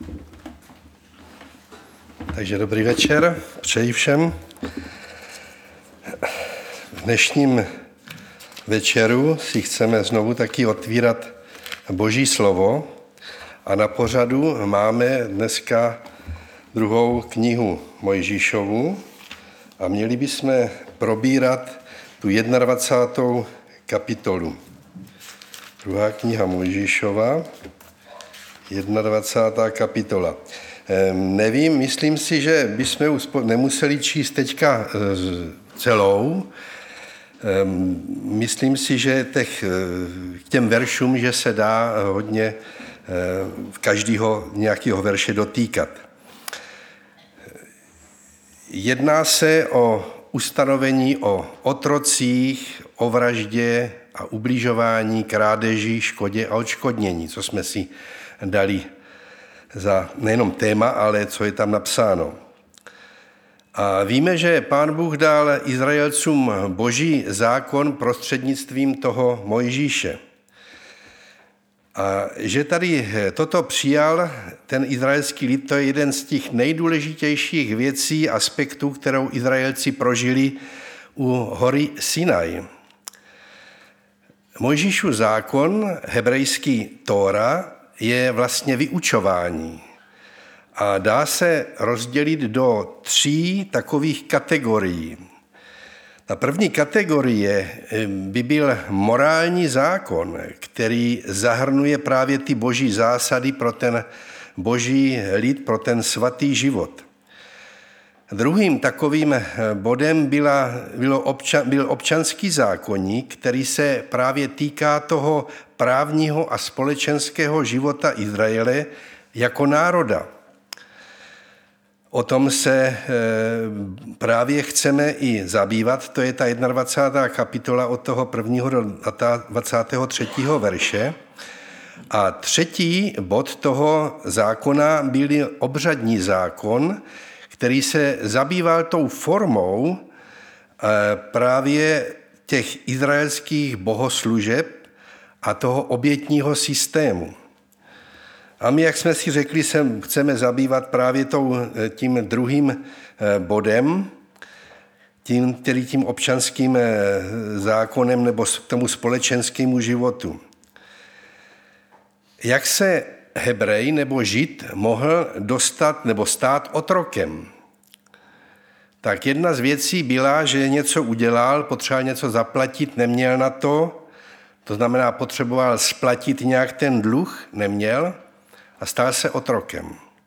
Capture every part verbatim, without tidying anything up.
Takže dobrý večer, přeji všem. V dnešním večeru si chceme znovu taky otvírat Boží slovo a na pořadu máme dneska druhou knihu Mojžíšovu a měli bychom probírat tu dvacátou první kapitolu. Druhá kniha Mojžíšova, dvacátá první kapitola. Ehm, nevím, myslím si, že bychom nemuseli číst teďka celou. Ehm, myslím si, že těch, k těm veršům, že se dá hodně v každého nějakého verše dotýkat. Jedná se o ustanovení o otrocích, o vraždě a ubližování, krádeži, škodě a odškodnění, co jsme si dali za nejenom téma, ale co je tam napsáno. A víme, že Pán Bůh dal Izraelcům Boží zákon prostřednictvím toho Mojžíše. A že tady toto přijal ten izraelský lid, to je jeden z těch nejdůležitějších věcí, aspektů, kterou Izraelci prožili u hory Sinaj. Mojžíšův zákon, hebrejský Tóra, je vlastně vyučování a dá se rozdělit do tří takových kategorií. Ta první kategorie by byl morální zákon, který zahrnuje právě ty boží zásady pro ten boží lid, pro ten svatý život. Druhým takovým bodem byla, bylo občan, byl občanský zákoník, který se právě týká toho právního a společenského života Izraele jako národa. O tom se právě chceme i zabývat, to je ta dvacátá první kapitola od toho prvního do dvacátého třetího verše. A třetí bod toho zákona byl obřadní zákon, který se zabýval tou formou právě těch izraelských bohoslužeb a toho obětního systému. A my, jak jsme si řekli, se chceme zabývat právě tím druhým bodem, tím, který tím občanským zákonem nebo tomu společenskému životu. Jak se Hebrej nebo Žid mohl dostat nebo stát otrokem? Tak jedna z věcí byla, že něco udělal, potřeboval něco zaplatit, neměl na to, to znamená, potřeboval splatit nějak ten dluh, neměl, a stal se otrokem.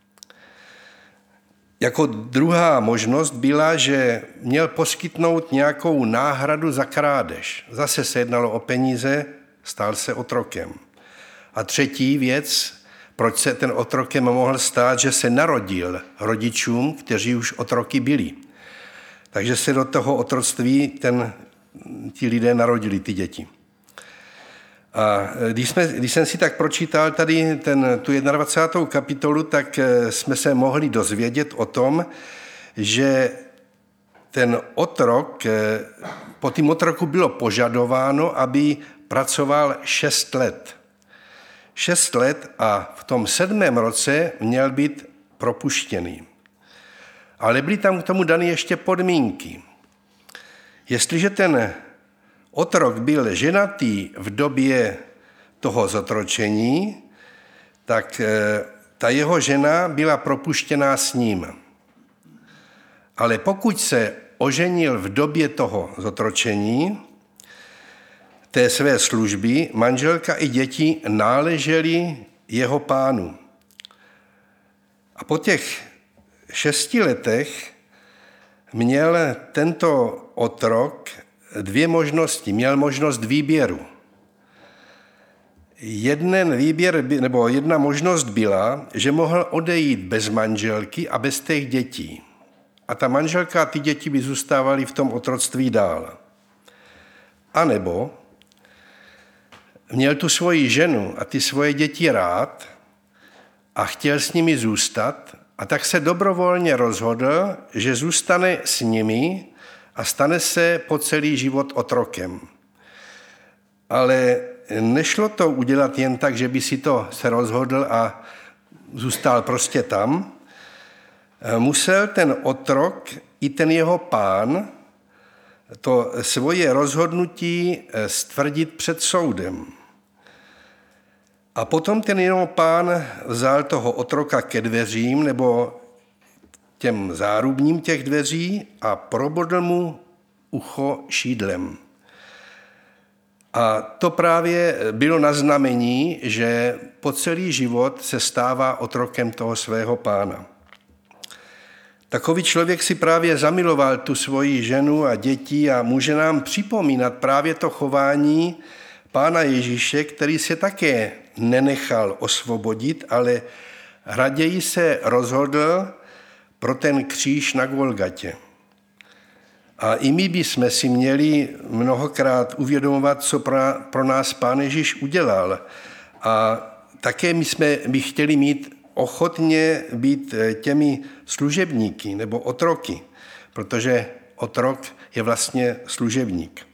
Jako druhá možnost byla, že měl poskytnout nějakou náhradu za krádež. Zase se jednalo o peníze, stal se otrokem. A třetí věc, proč se ten otrokem mohl stát, že se narodil rodičům, kteří už otroky byli. Takže se do toho otroctví ten, ti lidé narodili, ty děti. A když, jsme, když jsem si tak pročítal tady ten, tu dvacátou první kapitolu, tak jsme se mohli dozvědět o tom, že ten otrok, po tým otroku bylo požadováno, aby pracoval šest let. Šest let a v tom sedmém roce měl být propuštěný. Ale byly tam k tomu dané ještě podmínky. Jestliže ten otrok byl ženatý v době toho zotročení, tak ta jeho žena byla propuštěná s ním. Ale pokud se oženil v době toho zotročení, té své služby, manželka i děti náležely jeho pánu. A po těch šesti letech měl tento otrok dvě možnosti. Měl možnost výběru. Jeden výběr, nebo jedna možnost byla, že mohl odejít bez manželky a bez těch dětí. A ta manželka a ty děti by zůstávaly v tom otroctví dál. A nebo měl tu svoji ženu a ty svoje děti rád a chtěl s nimi zůstat, a tak se dobrovolně rozhodl, že zůstane s nimi a stane se po celý život otrokem. Ale nešlo to udělat jen tak, že by si to se rozhodl a zůstal prostě tam, musel ten otrok i ten jeho pán to svoje rozhodnutí stvrdit před soudem. A potom ten jeho pán vzal toho otroka ke dveřím nebo těm zárubním těch dveří a probodl mu ucho šídlem. A to právě bylo na znamení, že po celý život se stává otrokem toho svého pána. Takový člověk si právě zamiloval tu svoji ženu a děti a může nám připomínat právě to chování Pána Ježíše, který se také nenechal osvobodit, ale raději se rozhodl pro ten kříž na Golgatě. A i my bychom si měli mnohokrát uvědomovat, co pro nás Pán Ježíš udělal. A také my jsme by chtěli mít ochotně být těmi služebníky nebo otroky, protože otrok je vlastně služebník.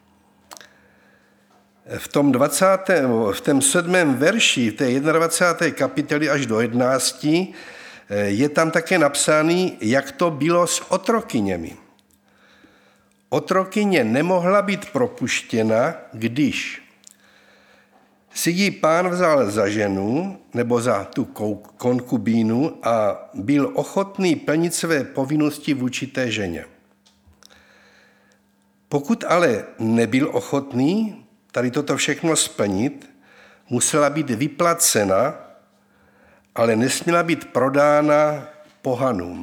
V tom dvacátém, v tom sedmém verši, v té dvacáté jedné kapitoly až do jedenácté je tam také napsáno, jak to bylo s otrokyněmi. Otrokyně nemohla být propuštěna, když si ji pán vzal za ženu nebo za tu konkubínu a byl ochotný plnit své povinnosti vůči té ženě. Pokud ale nebyl ochotný tady toto všechno splnit, musela být vyplacena, ale nesměla být prodána pohanům.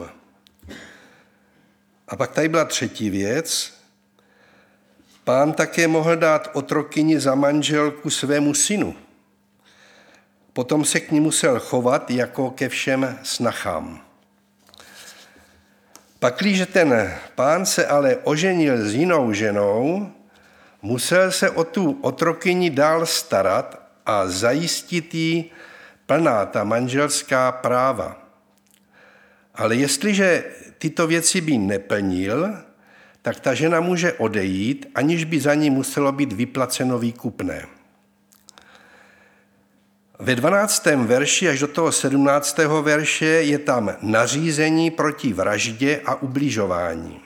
A pak tady byla třetí věc. Pán také mohl dát otrokyni za manželku svému synu. Potom se k ní musel chovat jako ke všem snachám. Pakliže ten pán se ale oženil s jinou ženou, musel se o tu otrokyni dál starat a zajistit jí plná ta manželská práva. Ale jestliže tyto věci by neplnil, tak ta žena může odejít, aniž by za ní muselo být vyplaceno výkupné. Ve dvanáctém verši až do toho sedmnáctého verše je tam nařízení proti vraždě a ubližování.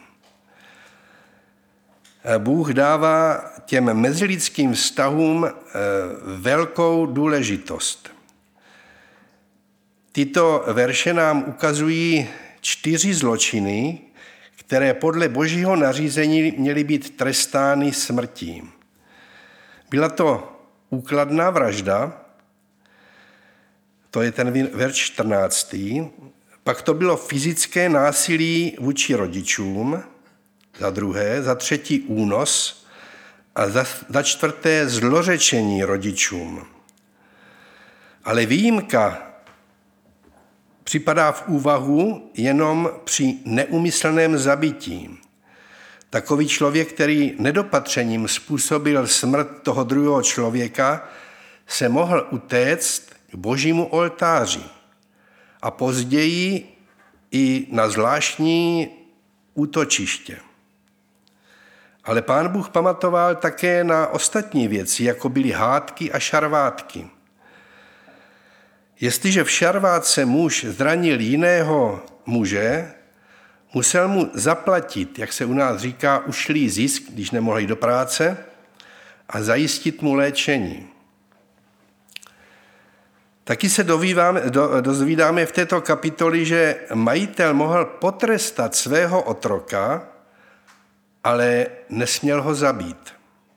Bůh dává těm mezilidským vztahům velkou důležitost. Tyto verše nám ukazují čtyři zločiny, které podle božího nařízení měly být trestány smrtí. Byla to úkladná vražda, to je ten verš čtrnáctý, pak to bylo fyzické násilí vůči rodičům, za druhé, za třetí únos a za, za čtvrté zlořečení rodičům. Ale výjimka připadá v úvahu jenom při neúmyslném zabití. Takový člověk, který nedopatřením způsobil smrt toho druhého člověka, se mohl utéct k božímu oltáři a později i na zvláštní útočiště. Ale Pán Bůh pamatoval také na ostatní věci, jako byly hádky a šarvátky. Jestliže v šarvátce muž zranil jiného muže, musel mu zaplatit, jak se u nás říká, ušlý zisk, když nemohl jít do práce, a zajistit mu léčení. Taky se dozvídáme, do, dozvídáme v této kapitoli, že majitel mohl potrestat svého otroka, ale nesměl ho zabít.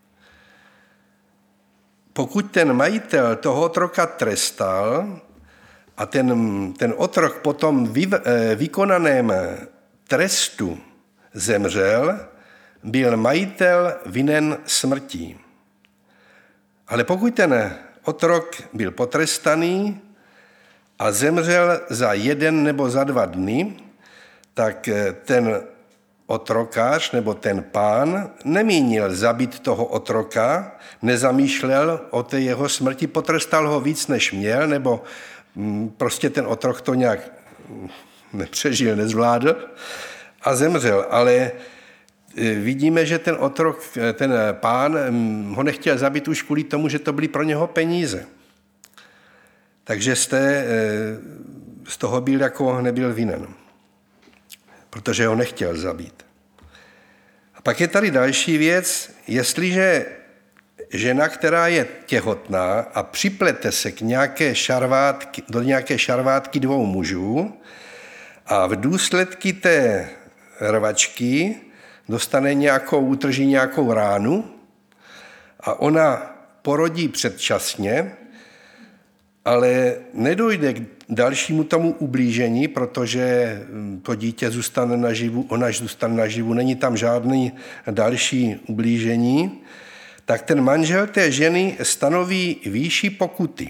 Pokud ten majitel toho otroka trestal a ten, ten otrok potom vy, vykonaném trestu zemřel, byl majitel vinen smrtí. Ale pokud ten otrok byl potrestaný a zemřel za jeden nebo za dva dny, tak ten otrokář nebo ten pán nemínil zabít toho otroka, nezamýšlel o té jeho smrti, potrestal ho víc, než měl, nebo prostě ten otrok to nějak nepřežil, nezvládl a zemřel. Ale vidíme, že ten otrok, ten pán ho nechtěl zabít už kvůli tomu, že to byly pro něho peníze. Takže z té z toho byl jako nebyl vinen, protože ho nechtěl zabít. A pak je tady další věc, jestliže žena, která je těhotná a připlete se k nějaké šarvátky, do nějaké šarvátky dvou mužů a v důsledky té rvačky dostane nějakou, utrží nějakou ránu a ona porodí předčasně, ale nedojde k dalšímu tomu ublížení, protože to dítě zůstane naživu, ona zůstane naživu, není tam žádný další ublížení, tak ten manžel té ženy stanoví výši pokuty.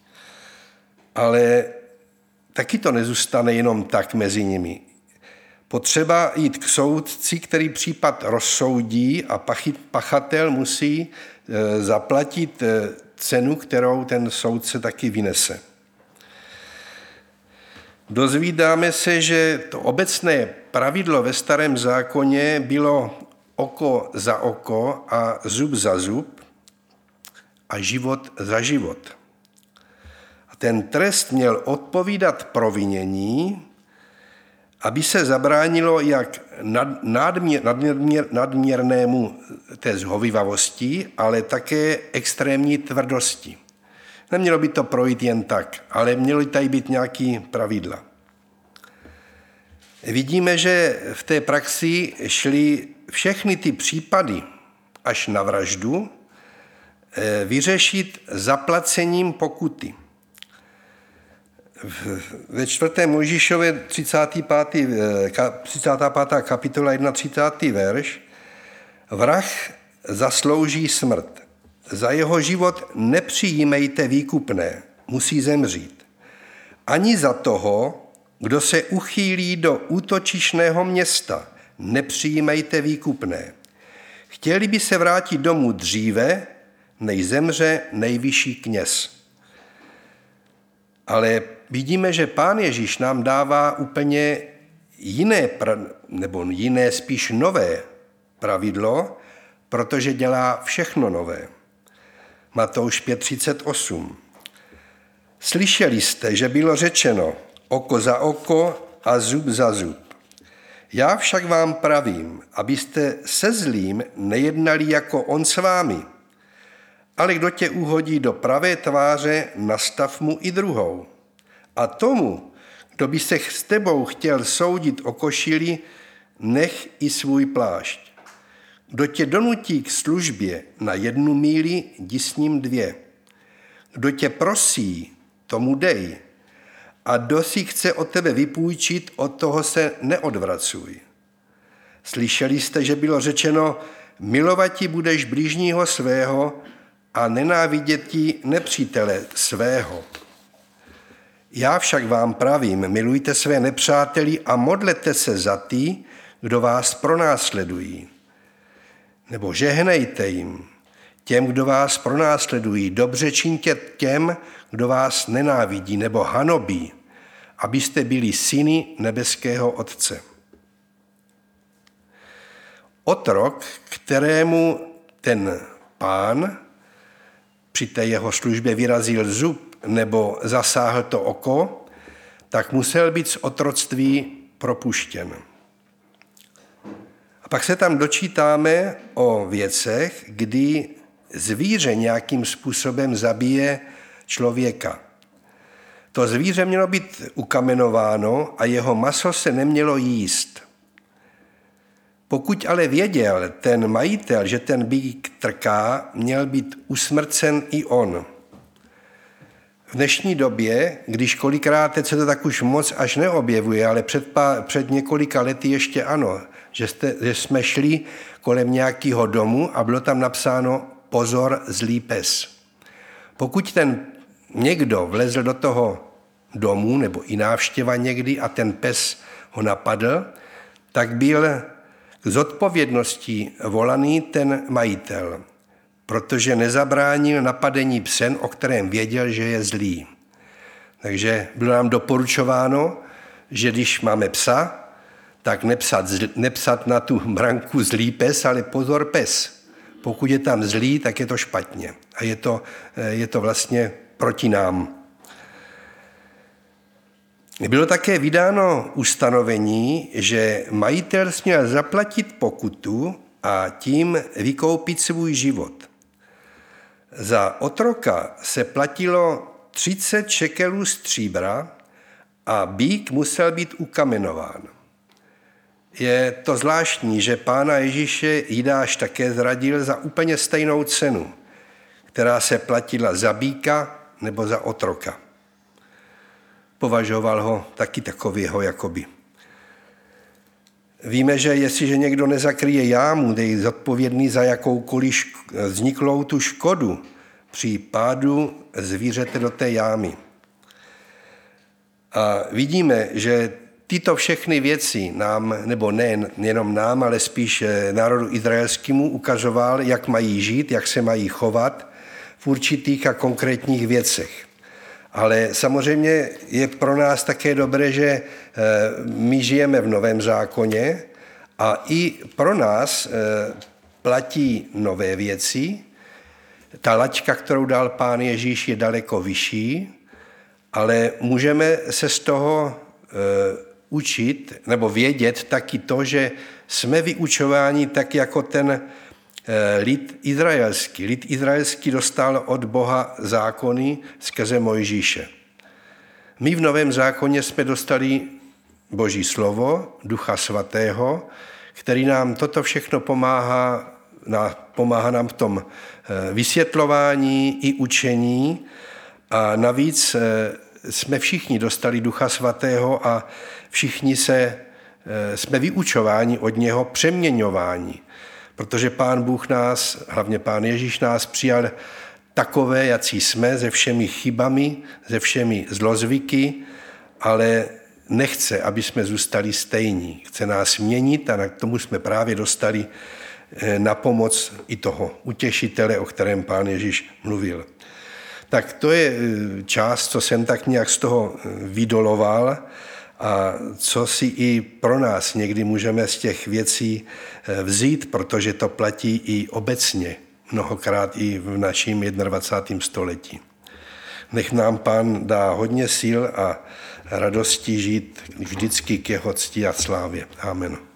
Ale taky to nezůstane jenom tak mezi nimi. Potřeba jít k soudci, který případ rozsoudí a pachatel musí zaplatit cenu, kterou ten soudce taky vynese. Dozvídáme se, že to obecné pravidlo ve Starém zákoně bylo oko za oko a zub za zub a život za život. A ten trest měl odpovídat provinění, aby se zabránilo jak nadměr, nadměr, nadměrnému té zhovivavosti, ale také extrémní tvrdosti. Nemělo by to projít jen tak, ale mělo tady být nějaké pravidla. Vidíme, že v té praxi šly všechny ty případy až na vraždu vyřešit zaplacením pokuty. Ve čtvrté Mojžíšově třicátá pátá kapitola třicátý první verš vrah zaslouží smrt. Za jeho život nepřijímejte výkupné, musí zemřít. Ani za toho, kdo se uchýlí do útočišného města, nepřijímejte výkupné. Chtěli by se vrátit domů dříve, než zemře nejvyšší kněz. Ale vidíme, že Pán Ježíš nám dává úplně jiné, nebo jiné spíš nové pravidlo, protože dělá všechno nové. Matouš pět třicet osm. Slyšeli jste, že bylo řečeno oko za oko a zub za zub. Já však vám pravím, abyste se zlým nejednali jako on s vámi. Ale kdo tě uhodí do pravé tváře, nastav mu i druhou. A tomu, kdo by se s tebou chtěl soudit o košili, nech i svůj plášť. Kdo tě donutí k službě na jednu míli, jdi s ním dvě. Kdo tě prosí, tomu dej. A kdo si chce od tebe vypůjčit, od toho se neodvracuj. Slyšeli jste, že bylo řečeno, milovati budeš bližního svého a nenáviděti nepřítele svého. Já však vám pravím, milujte své nepřáteli a modlete se za ty, kdo vás pronásledují. Nebo žehnejte jim, těm, kdo vás pronásledují, dobře čiňte těm, kdo vás nenávidí nebo hanobí, abyste byli syny nebeského Otce. Otrok, kterému ten pán při té jeho službě vyrazil zub nebo zasáhl to oko, tak musel být z otroctví propuštěn. A pak se tam dočítáme o věcech, kdy zvíře nějakým způsobem zabije člověka. To zvíře mělo být ukamenováno a jeho maso se nemělo jíst. Pokud ale věděl ten majitel, že ten býk trká, měl být usmrcen i on. V dnešní době, když kolikrát teď se to tak už moc až neobjevuje, ale před, pár, před několika lety ještě ano, že, jste, že jsme šli kolem nějakého domu a bylo tam napsáno pozor, zlý pes. Pokud ten někdo vlezl do toho domu, nebo i návštěva někdy a ten pes ho napadl, tak byl k zodpovědnosti volaný ten majitel, protože nezabránil napadení psem, o kterém věděl, že je zlý. Takže bylo nám doporučováno, že když máme psa, tak nepsat, nepsat na tu branku zlý pes, ale pozor pes. Pokud je tam zlý, tak je to špatně. A je to, je to vlastně proti nám. Bylo také vydáno ustanovení, že majitel směl zaplatit pokutu a tím vykoupit svůj život. Za otroka se platilo třicet šekelů stříbra a býk musel být ukamenován. Je to zvláštní, že Pána Ježíše Jidáš také zradil za úplně stejnou cenu, která se platila za býka nebo za otroka. Považoval ho taky takového jakoby. Víme, že jestliže někdo nezakryje jámu, je zodpovědný za jakoukoliv vzniklou tu škodu při pádu zvířete do té jámy. A vidíme, že tyto všechny věci nám, nebo ne jenom nám, ale spíš národu izraelskému ukazoval, jak mají žít, jak se mají chovat v určitých a konkrétních věcech. Ale samozřejmě je pro nás také dobré, že my žijeme v Novém zákoně a i pro nás platí nové věci. Ta laťka, kterou dal Pán Ježíš, je daleko vyšší, ale můžeme se z toho učit nebo vědět taky to, že jsme vyučováni tak jako ten lid izraelský. Lid izraelský dostal od Boha zákony skrze Mojžíše. My v Novém zákoně jsme dostali Boží slovo, Ducha Svatého, který nám toto všechno pomáhá, pomáhá nám v tom vysvětlování i učení a navíc jsme všichni dostali Ducha Svatého a všichni se, jsme vyučováni od něho přeměňování. Protože Pán Bůh nás, hlavně Pán Ježíš nás přijal takové, jací jsme, se všemi chybami, se všemi zlozvyky, ale nechce, aby jsme zůstali stejní. Chce nás měnit a k tomu jsme právě dostali na pomoc i toho utěšitele, o kterém Pán Ježíš mluvil. Tak to je část, co jsem tak nějak z toho vydoloval a co si i pro nás někdy můžeme z těch věcí vzít, protože to platí i obecně, mnohokrát i v našem dvacátém prvním století. Nech nám Pán dá hodně sil a radosti žít vždycky k jeho cti a slávě. Amen.